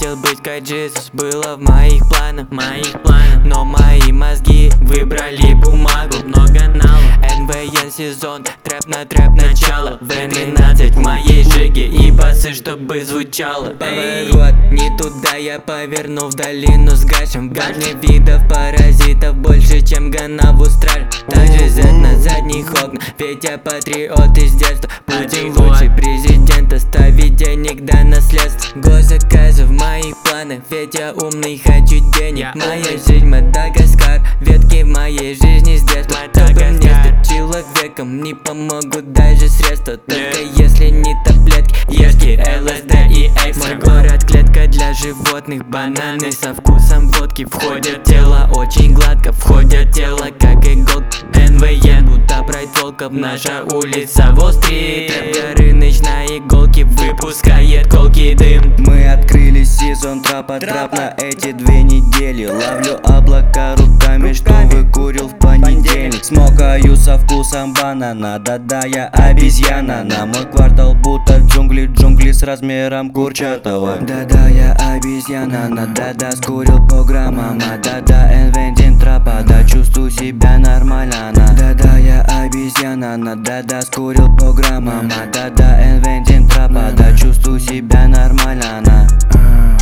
хотел быть как Джизус, было в моих планах, но мои мозги выбрали бумагу. Много налов, НВН сезон, трэп на трэп начало. В12 в моей жиге и басы, чтобы звучало. Поворот, не туда я повернул в долину с гашем. В башне видов паразитов больше, чем Гана в Австралии. Также Z на задних окнах, ведь я патриот из детства. Путин лучший президент, оставить денег до наследства. Госзаказы в моих планах, ведь я умный, хочу денег. Моя жизнь Мадагаскар, ветки в моей жизни с детства. Чтобы мне стать человеком, не помогут даже средства. Только если не таблетки, ешьте ЛСД и Эйс. Мой город клетка для животных, бананы со вкусом водки. Входят тело очень гладко, входят тело как иголка. НВН, будто брать волков, наша улица Уолл-стрит. Рэп Горыныч на иголке выпускает колкий дым. Мы открыли сезон трапа, трап на эти 2 недели. Ловлю облака руками, что выкурил в понедельник. Смокаю со вкусом банана, да-да, я обезьяна. На мой квартал будто джунгли с размером Курчатова. Да-да, я обезьяна, да-да, скурил по граммам. Да-да, НВН трапа, да, чувствую себя нормально. Да-да, я обезьяна, да-да, скурил по граммам. Да-да, НВН трапа, да, чувствую себя нормально.